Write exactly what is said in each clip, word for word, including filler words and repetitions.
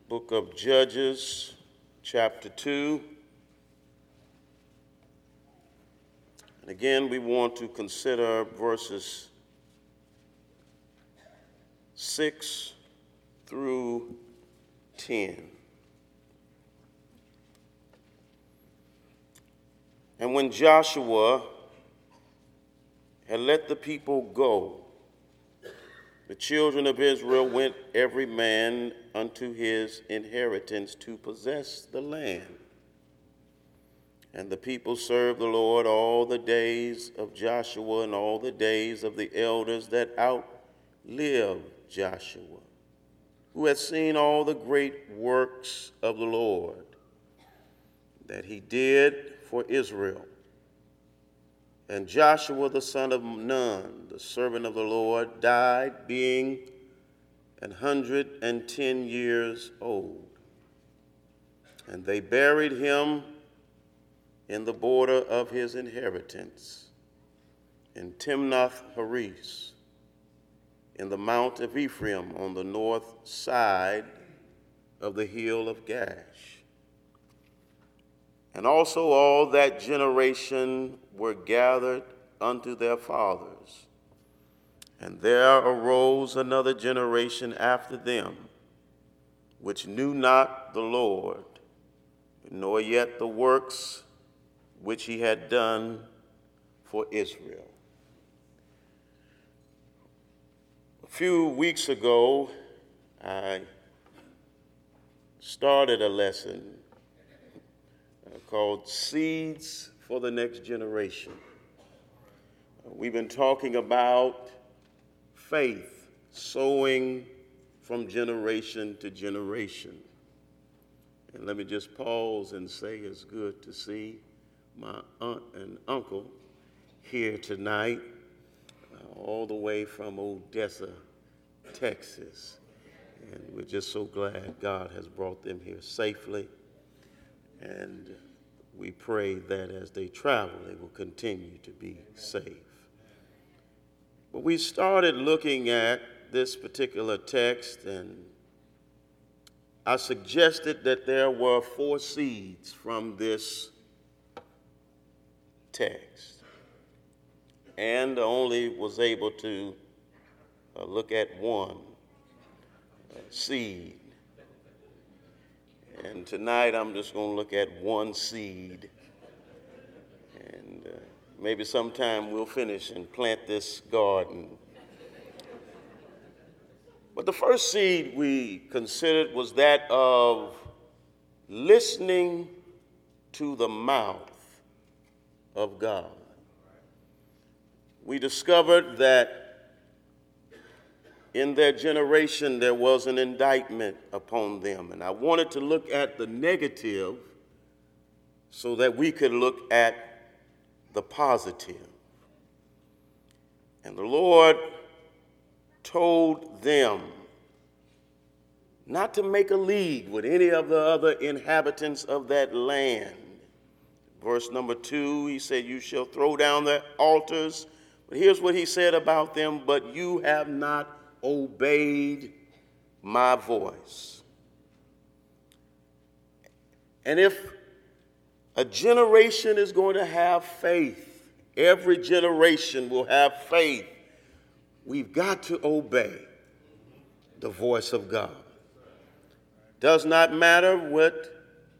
Book of Judges, chapter two. And again, we want to consider verses six through ten. And when Joshua had let the people go, the children of Israel went every man unto his inheritance to possess the land. And the people served the Lord all the days of Joshua and all the days of the elders that outlived Joshua, who had seen all the great works of the Lord that he did for Israel. And Joshua the son of Nun, the servant of the Lord, died being an hundred and ten years old. And they buried him in the border of his inheritance, in Timnath Heres, in the mount of Ephraim, on the north side of the hill of Gash. And also all that generation were gathered unto their fathers. And there arose another generation after them, which knew not the Lord, nor yet the works which he had done for Israel. A few weeks ago, I started a lesson called Seeds for the Next Generation. We've been talking about faith, sowing from generation to generation. And let me just pause and say it's good to see my aunt and uncle here tonight, uh, all the way from Odessa, Texas. And we're just so glad God has brought them here safely. And we pray that as they travel, they will continue to be safe. But we started looking at this particular text, and I suggested that there were four seeds from this text, and only was able to uh, look at one uh, seed. And tonight I'm just going to look at one seed. And uh, maybe sometime we'll finish and plant this garden. But the first seed we considered was that of listening to the mouth of God. We discovered that in their generation, there was an indictment upon them. And I wanted to look at the negative so that we could look at the positive. And the Lord told them not to make a league with any of the other inhabitants of that land. Verse number two, he said, you shall throw down their altars. But here's what he said about them, but you have not obeyed my voice. And if a generation is going to have faith, every generation will have faith, we've got to obey the voice of God. Does not matter what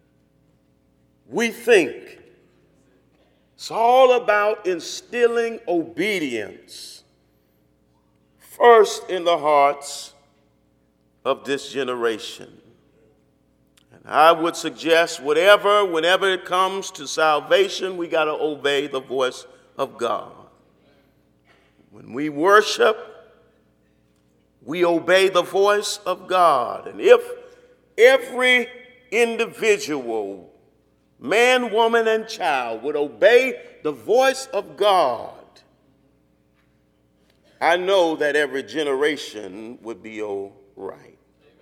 we think. It's all about instilling obedience first in the hearts of this generation. And I would suggest whatever, whenever it comes to salvation, we got to obey the voice of God. When we worship, we obey the voice of God. And if every individual, man, woman, and child, would obey the voice of God, I know that every generation would be all right.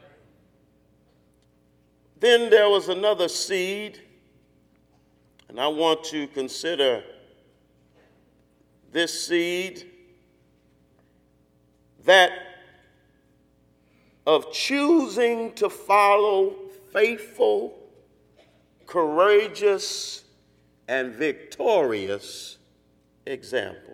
Then there was another seed, and I want to consider this seed, that of choosing to follow faithful, courageous, and victorious examples.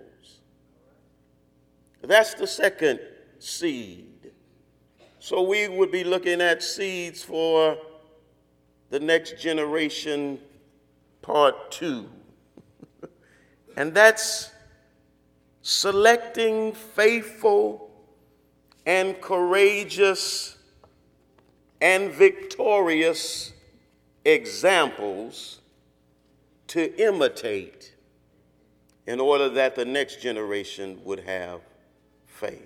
That's the second seed. So we would be looking at seeds for the next generation, part two. And that's selecting faithful and courageous and victorious examples to imitate in order that the next generation would have faith.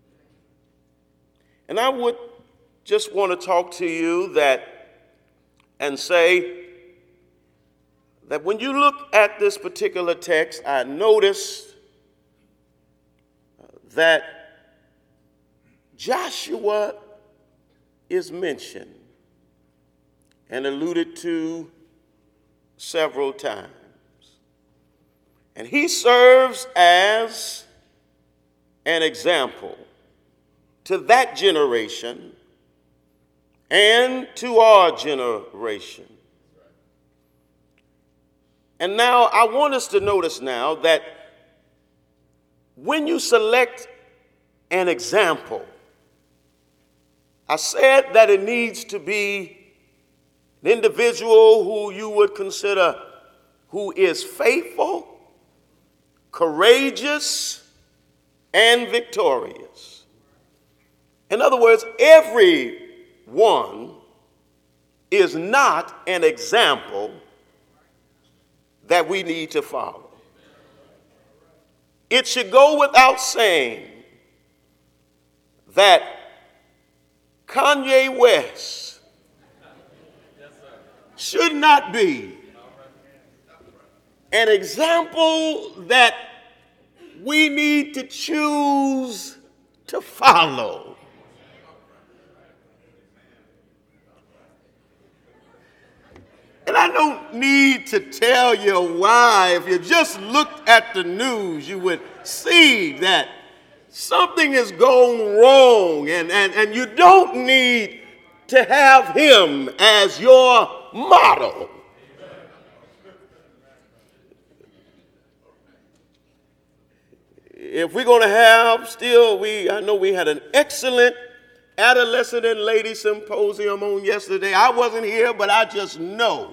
And I would just want to talk to you that and say that when you look at this particular text, I noticed that Joshua is mentioned and alluded to several times. And he serves as an example to that generation and to our generation. And now I want us to notice now that when you select an example, I said that it needs to be an individual who you would consider who is faithful, courageous, and victorious. In other words, everyone is not an example that we need to follow. It should go without saying that Kanye West should not be an example that we need to choose to follow. And I don't need to tell you why. If you just looked at the news, you would see that something is going wrong, and, and, and you don't need to have him as your model. If we're going to have still, we I know we had an excellent adolescent and lady symposium on yesterday. I wasn't here, but I just know.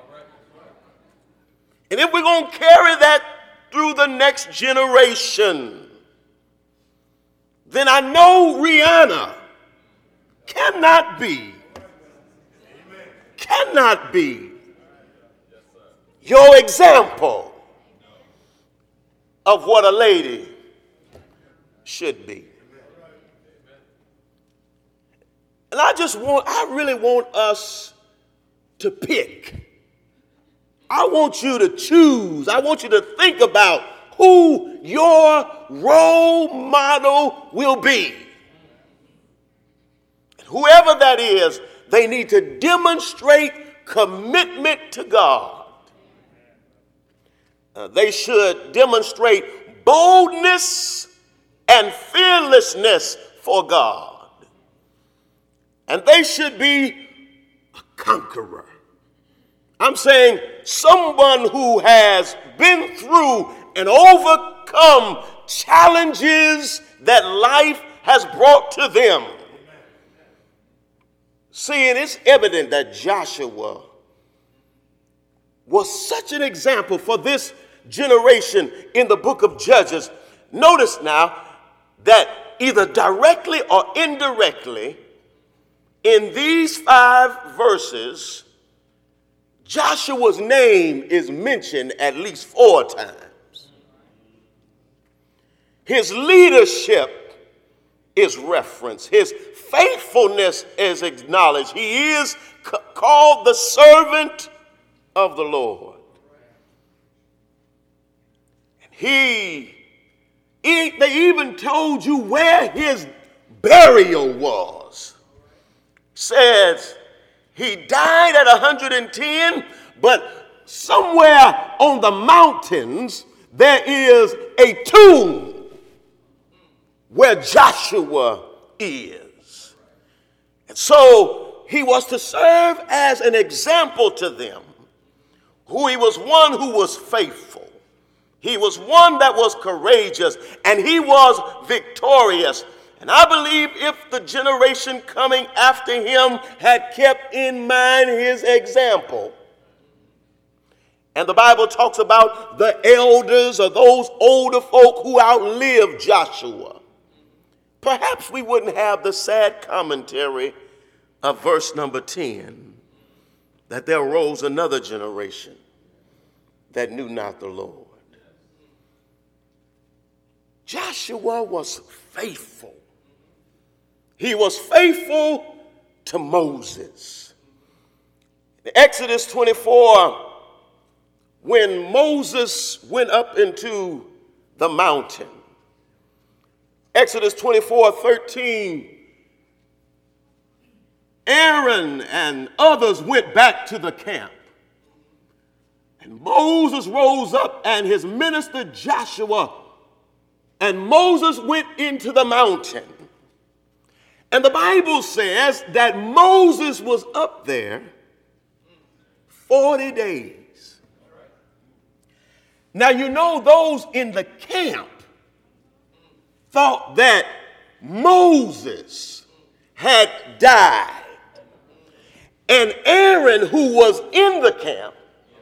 And if we're going to carry that through the next generation, then I know Rihanna cannot be, cannot be your example of what a lady should be. And I just want, I really want us to pick. I want you to choose. I want you to think about who your role model will be. And whoever that is, they need to demonstrate commitment to God. Uh, they should demonstrate boldness and fearlessness for God. And they should be a conqueror. I'm saying someone who has been through and overcome challenges that life has brought to them. See, and it's evident that Joshua was such an example for this generation in the book of Judges. Notice now that either directly or indirectly, in these five verses, Joshua's name is mentioned at least four times. His leadership is referenced. His faithfulness is acknowledged. He is c- called the servant of the Lord. He, he, they even told you where his burial was. Says he died at one hundred ten, but somewhere on the mountains there is a tomb where Joshua is. And so he was to serve as an example to them. Who he was one who was faithful. He was one that was courageous, and he was victorious. And I believe if the generation coming after him had kept in mind his example, and the Bible talks about the elders or those older folk who outlived Joshua, perhaps we wouldn't have the sad commentary of verse number ten, that there arose another generation that knew not the Lord. Joshua was faithful. He was faithful to Moses. In Exodus twenty-four, when Moses went up into the mountain, Exodus twenty-four thirteen, Aaron and others went back to the camp. And Moses rose up and his minister Joshua, and Moses went into the mountain. And the Bible says that Moses was up there forty days. Now, you know, those in the camp thought that Moses had died. And Aaron, who was in the camp,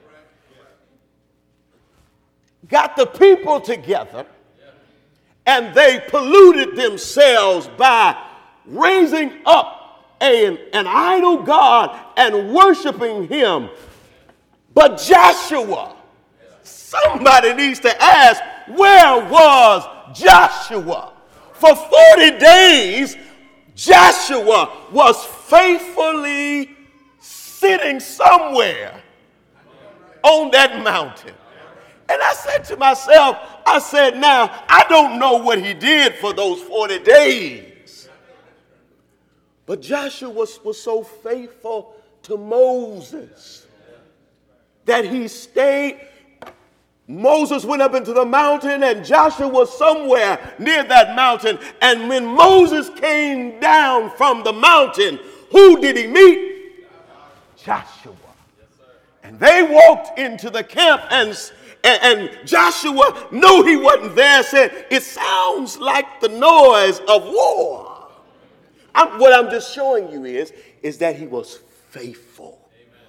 got the people together, and they polluted themselves by raising up an, an idol god and worshiping him. But Joshua, somebody needs to ask, where was Joshua? For forty days, Joshua was faithfully sitting somewhere on that mountain. And I said to myself, I said, now, I don't know what he did for those forty days. But Joshua was, was so faithful to Moses that he stayed. Moses went up into the mountain, and Joshua was somewhere near that mountain. And when Moses came down from the mountain, who did he meet? Joshua. And they walked into the camp, and And, and Joshua knew he wasn't there, said, it sounds like the noise of war. I'm, what I'm just showing you is, is that he was faithful. Amen.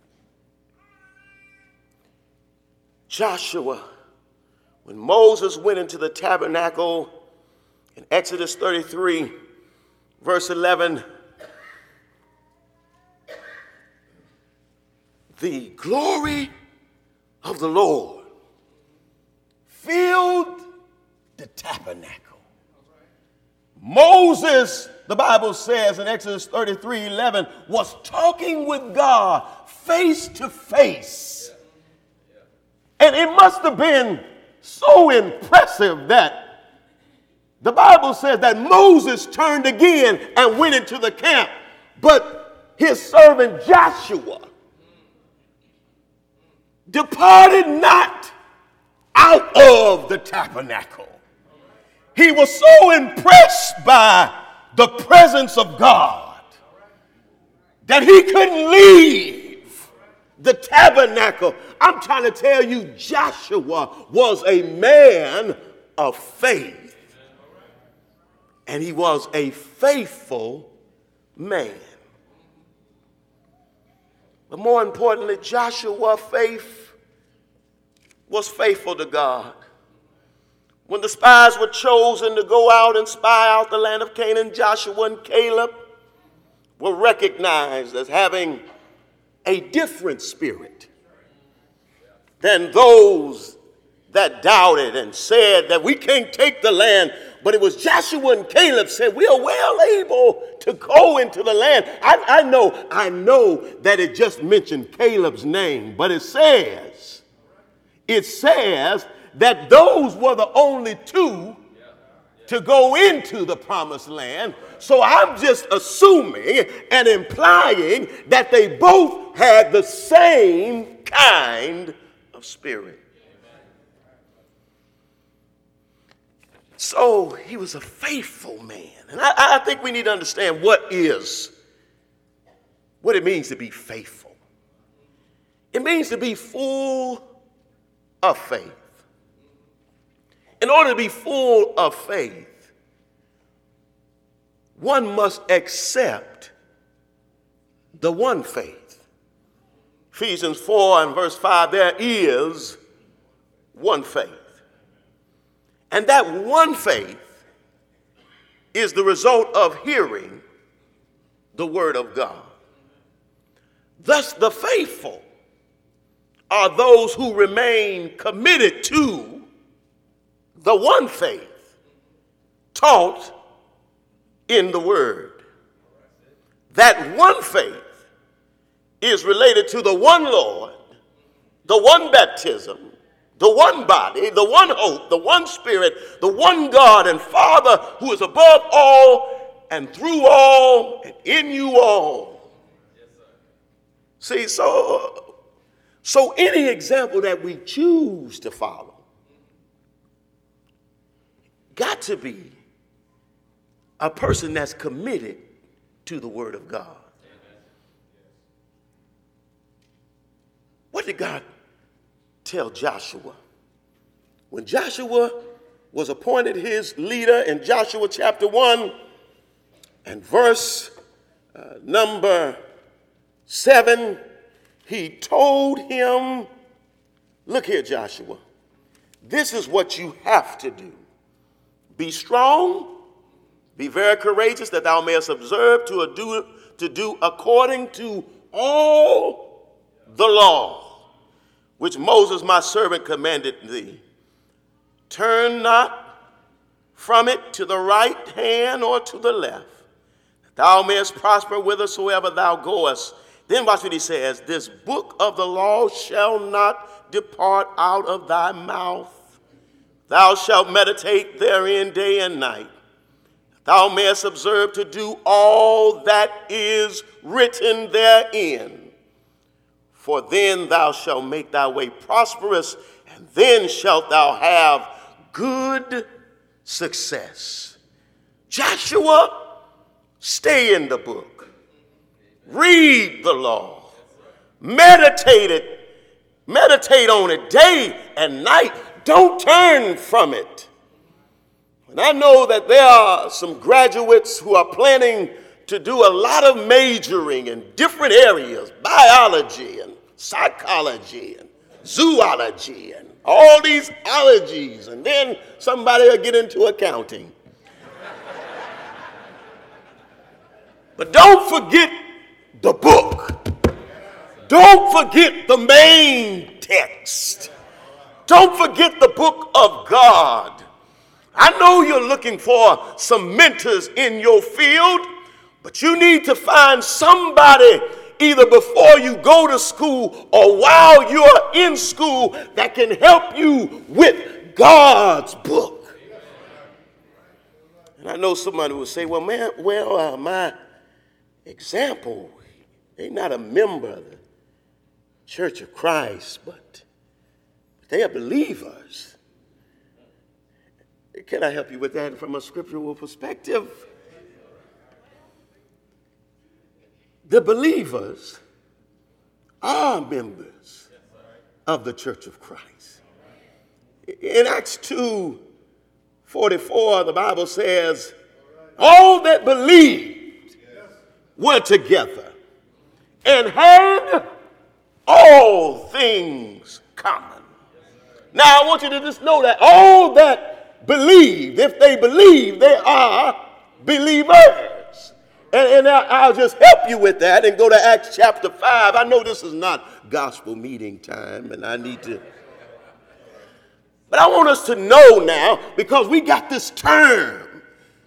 Joshua, when Moses went into the tabernacle in Exodus thirty-three, verse eleven, the glory of the Lord filled the tabernacle. Moses, the Bible says in Exodus thirty-three eleven, was talking with God face to face. And it must have been so impressive that the Bible says that Moses turned again and went into the camp. But his servant Joshua departed not out of the tabernacle. He was so impressed by the presence of God that he couldn't leave the tabernacle. I'm trying to tell you, Joshua was a man of faith. And he was a faithful man. But more importantly, Joshua faith was faithful to God. When the spies were chosen to go out and spy out the land of Canaan, Joshua and Caleb were recognized as having a different spirit than those that doubted and said that we can't take the land. But it was Joshua and Caleb said, we are well able to go into the land. I, I know, I know that it just mentioned Caleb's name, but it says, it says that those were the only two to go into the promised land. So I'm just assuming and implying that they both had the same kind of spirit. So he was a faithful man. And I, I think we need to understand what is what it means to be faithful. It means to be full of faith. In order to be full of faith, one must accept the one faith. Ephesians four and verse five, there is one faith. And that one faith is the result of hearing the word of God. Thus, the faithful are those who remain committed to the one faith taught in the word. That one faith is related to the one Lord, the one baptism, the one body, the one hope, the one Spirit, the one God and Father who is above all and through all and in you all. Yes, sir. See, so, so any example that we choose to follow got to be a person that's committed to the Word of God. What did God tell Joshua? When Joshua was appointed his leader in Joshua chapter one and verse uh, number seven, he told him, look here, Joshua, this is what you have to do. Be strong, be very courageous, that thou mayest observe to do, to do according to all the law which Moses my servant commanded thee. Turn not from it to the right hand or to the left, that thou mayest prosper whithersoever thou goest. Then watch what he says, this book of the law shall not depart out of thy mouth. Thou shalt meditate therein day and night, that thou mayest observe to do all that is written therein. For then thou shalt make thy way prosperous, and then shalt thou have good success. Joshua, stay in the book. Read the law. Meditate it. Meditate on it day and night. Don't turn from it. And I know that there are some graduates who are planning to do a lot of majoring in different areas, biology and psychology and zoology and all these ologies, and then somebody will get into accounting. But don't forget the book. Don't forget the main text. Don't forget the book of God. I know you're looking for some mentors in your field, but you need to find somebody either before you go to school or while you're in school that can help you with God's book. And I know somebody will say, well, man, well, uh, my example, they're not a member of the Church of Christ, but they are believers. Can I help you with that from a scriptural perspective? The believers are members of the Church of Christ. In Acts two forty-four, the Bible says, all that believed were together and had all things common. Now, I want you to just know that all that believed, if they believe, they are believers. And, and I, I'll just help you with that and go to Acts chapter five. I know this is not gospel meeting time, and I need to. But I want us to know now, because we got this term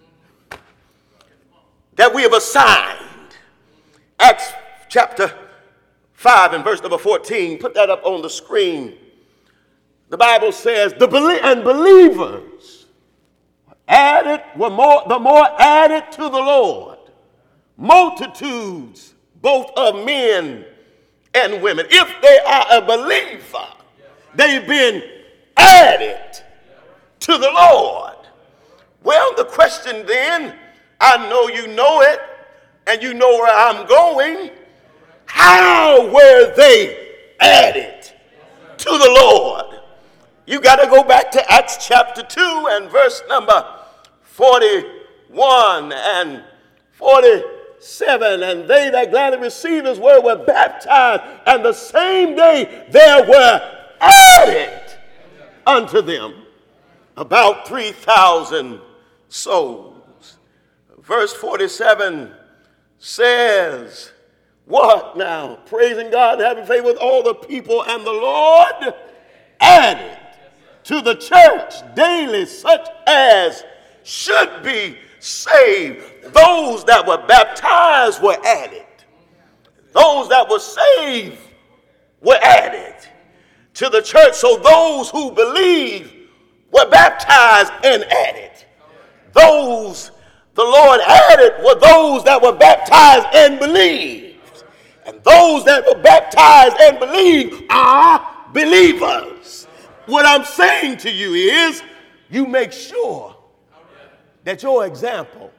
that we have assigned. Acts chapter five and verse number fourteen. Put that up on the screen. The Bible says, the belie- and believers added, were more, the more added to the Lord, multitudes, both of men and women. If they are a believer, they've been added to the Lord. Well, the question then, I know you know it, and you know where I'm going. How were they added to the Lord? You got to go back to Acts chapter two and verse number forty-one and forty-seven. And they that gladly received his word were baptized, and the same day there were added unto them about three thousand souls. Verse forty-seven says, what now? Praising God and having favor with all the people, and the Lord added to the church daily such as should be saved. Those that were baptized were added. Those that were saved were added to the church. So those who believe were baptized and added. Those the Lord added were those that were baptized and believed. And those that were baptized and believed are believers. What I'm saying to you is, you make sure that your example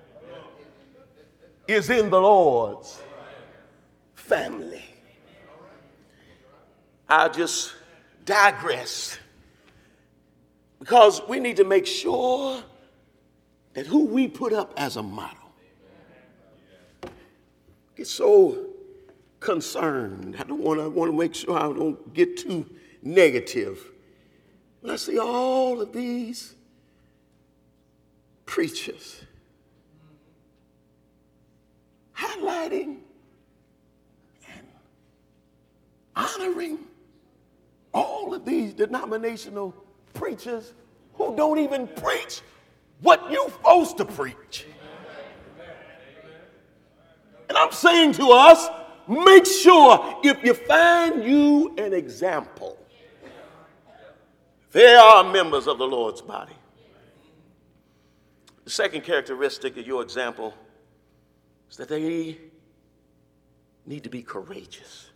is in the Lord's family. I'll just digress, because we need to make sure that who we put up as a model gets so concerned. I don't want to want to make sure I don't get too negative. When I see all of these preachers highlighting and honoring all of these denominational preachers who don't even preach what you're supposed to preach. And I'm saying to us, make sure if you find you an example, they are members of the Lord's body. The second characteristic of your example is that they need to be courageous.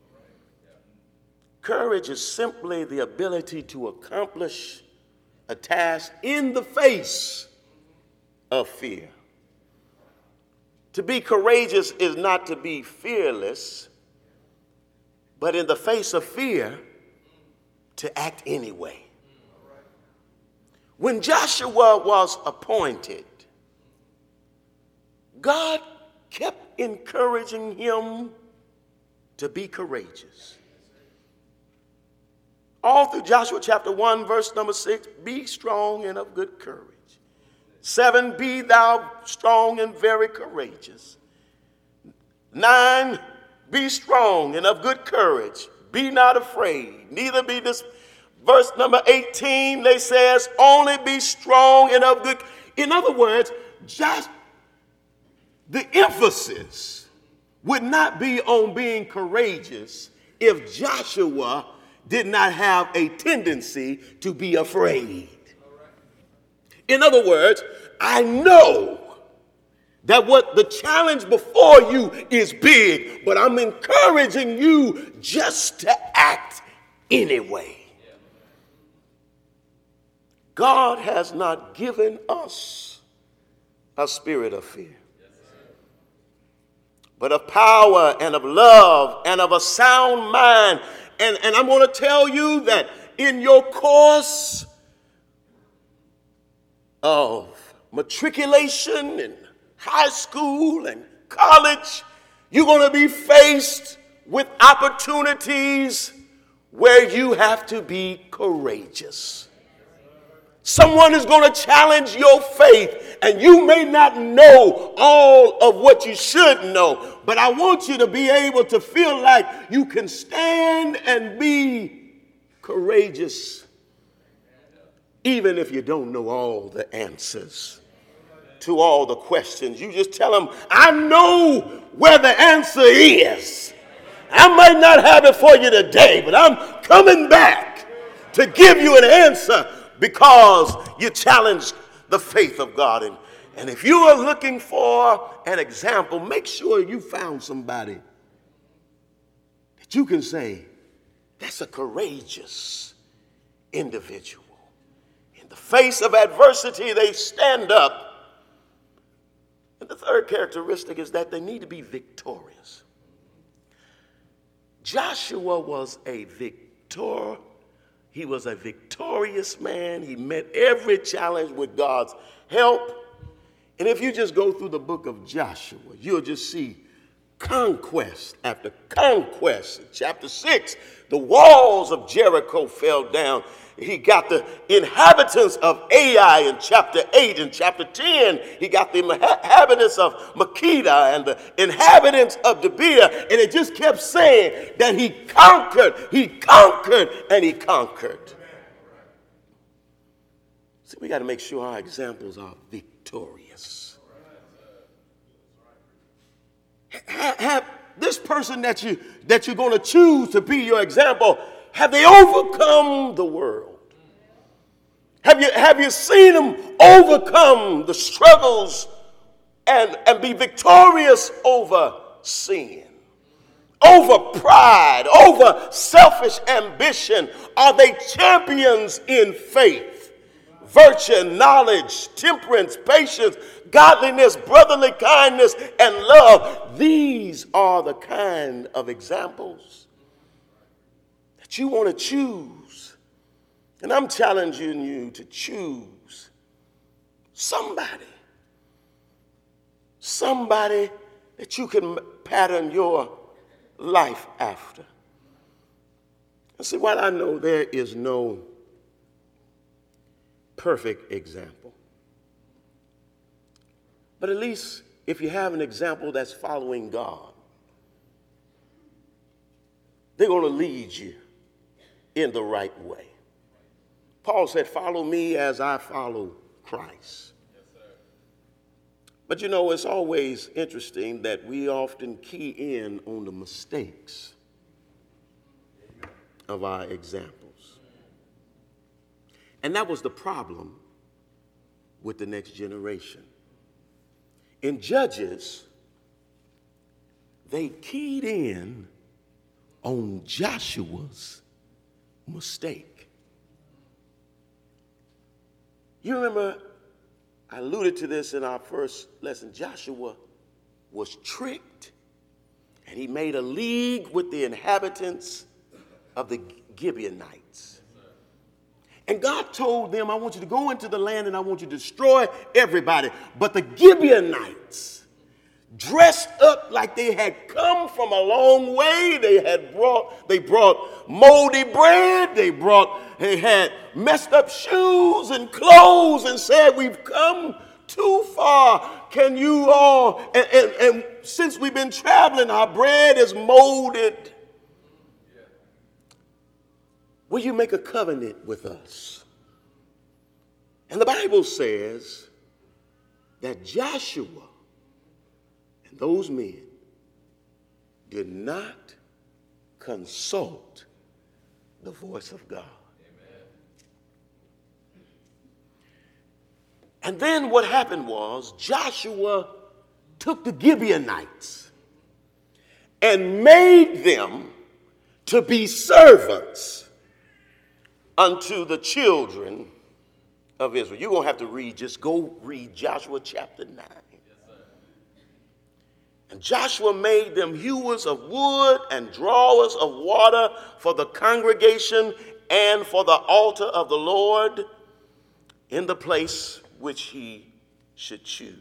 Courage is simply the ability to accomplish a task in the face of fear. To be courageous is not to be fearless, but in the face of fear, to act anyway. When Joshua was appointed, God kept encouraging him to be courageous. All through Joshua chapter one, verse number six, be strong and of good courage. Seven, be thou strong and very courageous. Nine, be strong and of good courage. Be not afraid, neither be dis. Verse number eighteen, they says, only be strong and of good. In other words, just the emphasis would not be on being courageous if Joshua did not have a tendency to be afraid. In other words, I know that what the challenge before you is big, but I'm encouraging you just to act anyway. God has not given us a spirit of fear, but of power and of love and of a sound mind. And, and I'm going to tell you that in your course of matriculation in high school and college, you're going to be faced with opportunities where you have to be courageous. Someone is going to challenge your faith, and you may not know all of what you should know, but I want you to be able to feel like you can stand and be courageous, even if you don't know all the answers to all the questions. You just tell them, I know where the answer is. I might not have it for you today, but I'm coming back to give you an answer, because you challenged the faith of God. And, and if you are looking for an example, make sure you found somebody that you can say, that's a courageous individual. In the face of adversity, they stand up. And the third characteristic is that they need to be victorious. Joshua was a victor. He was a victorious man. He met every challenge with God's help. And if you just go through the book of Joshua, you'll just see conquest after conquest. In chapter six, the walls of Jericho fell down. He got the inhabitants of Ai in chapter eight. In chapter ten, he got the inhabitants of Makeda and the inhabitants of Debir. And it just kept saying that he conquered, he conquered, and he conquered. See, we got to make sure our examples are victorious. Have, have this person that, you, that you're going to choose to be your example, have they overcome the world? Have you, have you seen them overcome the struggles and, and be victorious over sin, over pride, over selfish ambition? Are they champions in faith, virtue, knowledge, temperance, patience, godliness, brotherly kindness, and love? These are the kind of examples that you want to choose. And I'm challenging you to choose somebody, somebody that you can pattern your life after. And see, while I know there is no perfect example, but at least if you have an example that's following God, they're going to lead you in the right way. Paul said, follow me as I follow Christ. Yes, sir. But you know, it's always interesting that we often key in on the mistakes of our examples. And that was the problem with the next generation. In Judges, they keyed in on Joshua's mistake. You remember, I alluded to this in our first lesson. Joshua was tricked, and he made a league with the inhabitants of the Gibeonites. And God told them, I want you to go into the land and I want you to destroy everybody. But the Gibeonites, dressed up like they had come from a long way, they had brought, they brought moldy bread, they brought, they had messed up shoes and clothes and said, we've come too far. Can you all, and, and, and since we've been traveling, our bread is molded. Will you make a covenant with us? And the Bible says that Joshua and those men did not consult the voice of God. Amen. And then what happened was Joshua took the Gibeonites and made them to be servants unto the children of Israel. You're going to have to read, just go read Joshua chapter nine. Yes, sir. And Joshua made them hewers of wood and drawers of water for the congregation and for the altar of the Lord in the place which he should choose.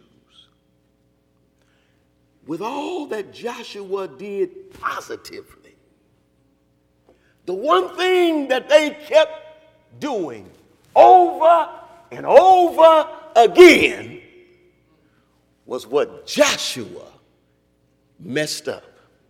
With all that Joshua did positively, the one thing that they kept doing over and over again was what Joshua messed up.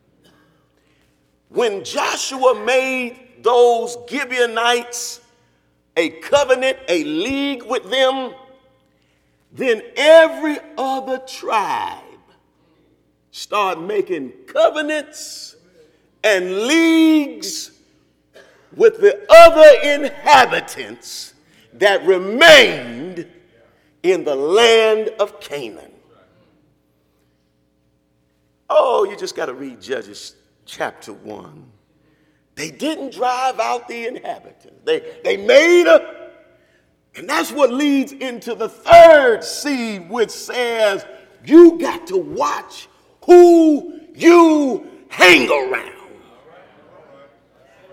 When Joshua made those Gibeonites a covenant, a league with them, then every other tribe started making covenants and leagues with the other inhabitants that remained in the land of Canaan. Oh, you just got to read Judges chapter one. They didn't drive out the inhabitants. They, they made a, and that's what leads into the third seed, which says you got to watch who you hang around.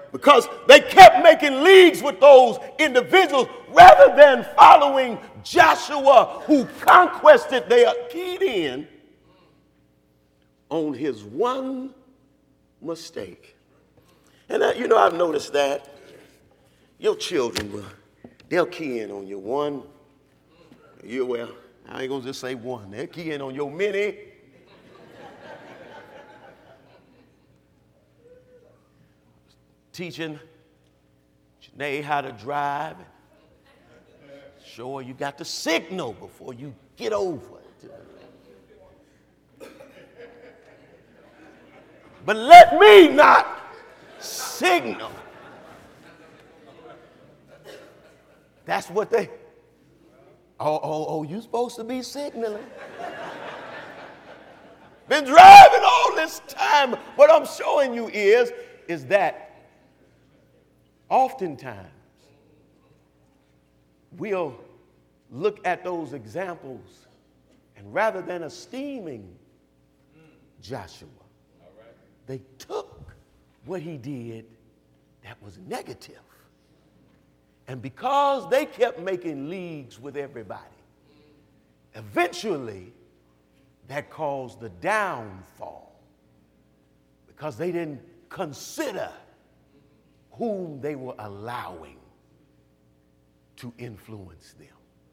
Because they kept making leagues with those individuals rather than following Joshua, who conquested, they keyed in on his one mistake. And uh, you know, I've noticed that your children will, they'll key in on your one, you well, I ain't gonna just say one, they'll key in on your many. Teaching Janae how to drive. Sure, you got to signal before you get over it. But let me not signal. That's what they, oh, oh, oh, you supposed to be signaling. Been driving all this time. What I'm showing you is, is that oftentimes, we'll look at those examples, and rather than esteeming Joshua, they took what he did that was negative. And because they kept making leagues with everybody, eventually that caused the downfall, because they didn't consider whom they were allowing to influence them.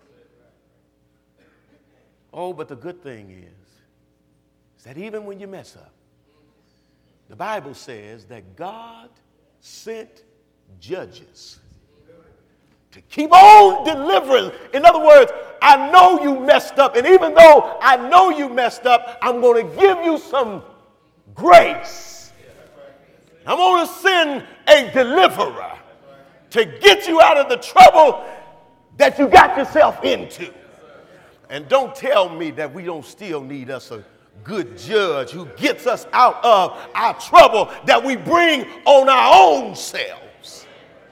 Oh, but the good thing is, is that even when you mess up, the Bible says that God sent judges to keep on delivering. In other words, I know you messed up, and even though I know you messed up, I'm going to give you some grace. I'm going to send a deliverer to get you out of the trouble that you got yourself into. And don't tell me that we don't still need us a good judge who gets us out of our trouble that we bring on our own selves.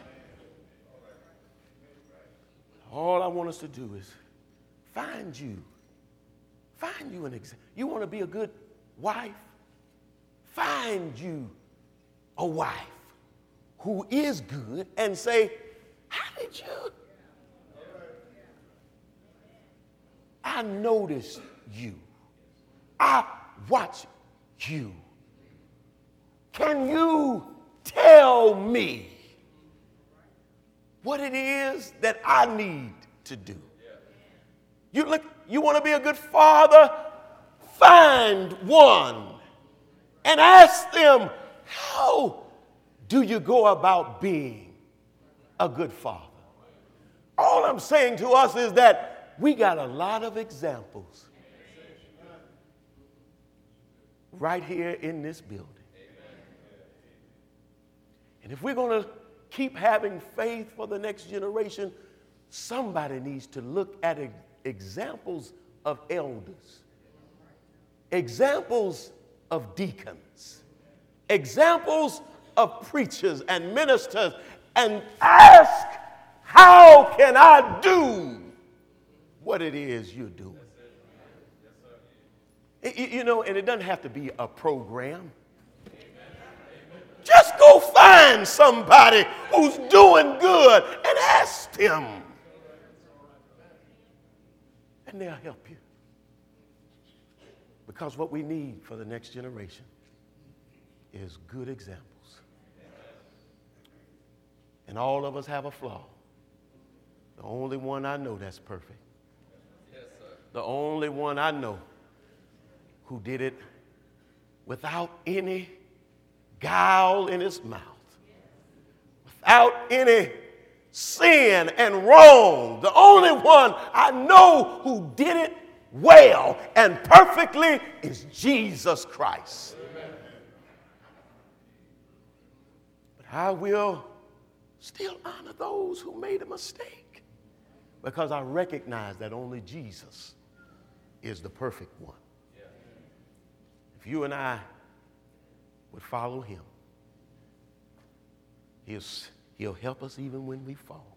All I want us to do is find you. Find you an example. You want to be a good wife? Find you a wife who is good and say, how did you? I noticed you. I watch you. Can you tell me what it is that I need to do? You look, you want to be a good father? Find one and ask them, how do you go about being a good father? All I'm saying to us is that we got a lot of examples right here in this building. And if we're going to keep having faith for the next generation, somebody needs to look at examples of elders, examples of deacons, examples of preachers and ministers, and ask, how can I do what it is you're doing? You know, and it doesn't have to be a program. Just go find somebody who's doing good and ask them. And they'll help you. Because what we need for the next generation is good examples. And all of us have a flaw. The only one I know that's perfect. Yes, sir. The only one I know who did it without any guile in his mouth, without any sin and wrong. The only one I know who did it well and perfectly is Jesus Christ. Amen. But I will still honor those who made a mistake, because I recognize that only Jesus is the perfect one. Yeah. If you and I would follow him, he'll, he'll help us even when we fall.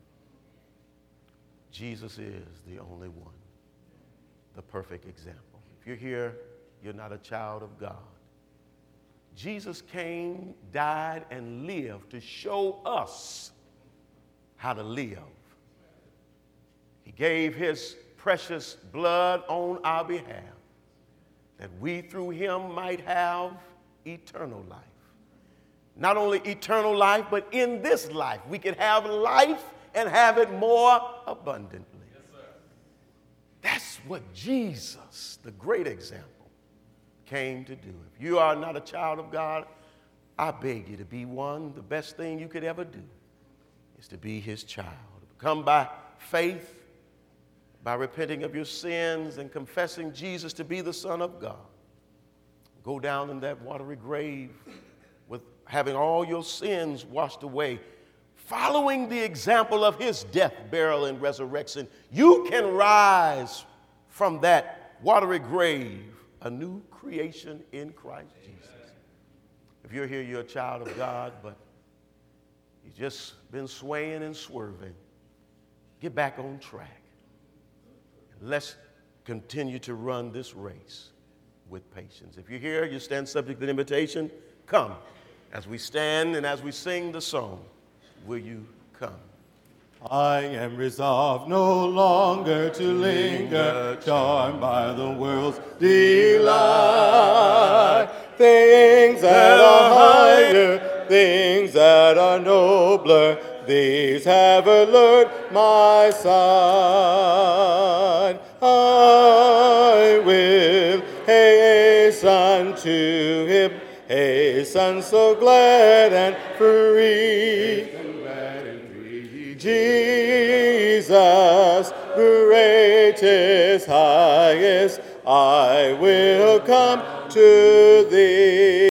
Jesus is the only one, the perfect example. If you're here, you're not a child of God, Jesus came, died, and lived to show us how to live. He gave his precious blood on our behalf, that we through him might have eternal life. Not only eternal life, but in this life, we can have life and have it more abundantly. Yes, sir. That's what Jesus, the great example, came to do. If you are not a child of God, I beg you to be one. The best thing you could ever do is to be his child. Come by faith, by repenting of your sins and confessing Jesus to be the Son of God. Go down in that watery grave with having all your sins washed away. Following the example of his death, burial, and resurrection, you can rise from that watery grave, a new creation in Christ Jesus. If you're here, you're a child of God, but you've just been swaying and swerving, get back on track. Let's continue to run this race with patience. If you're here, you stand subject to the invitation, come. As we stand and as we sing the song, will you come? I am resolved no longer to linger, charmed by the world's delight. Things that are higher, things that are nobler, these have allured my sight. I will hasten to him, hasten so glad and free. Jesus, greatest, highest, I will come to thee.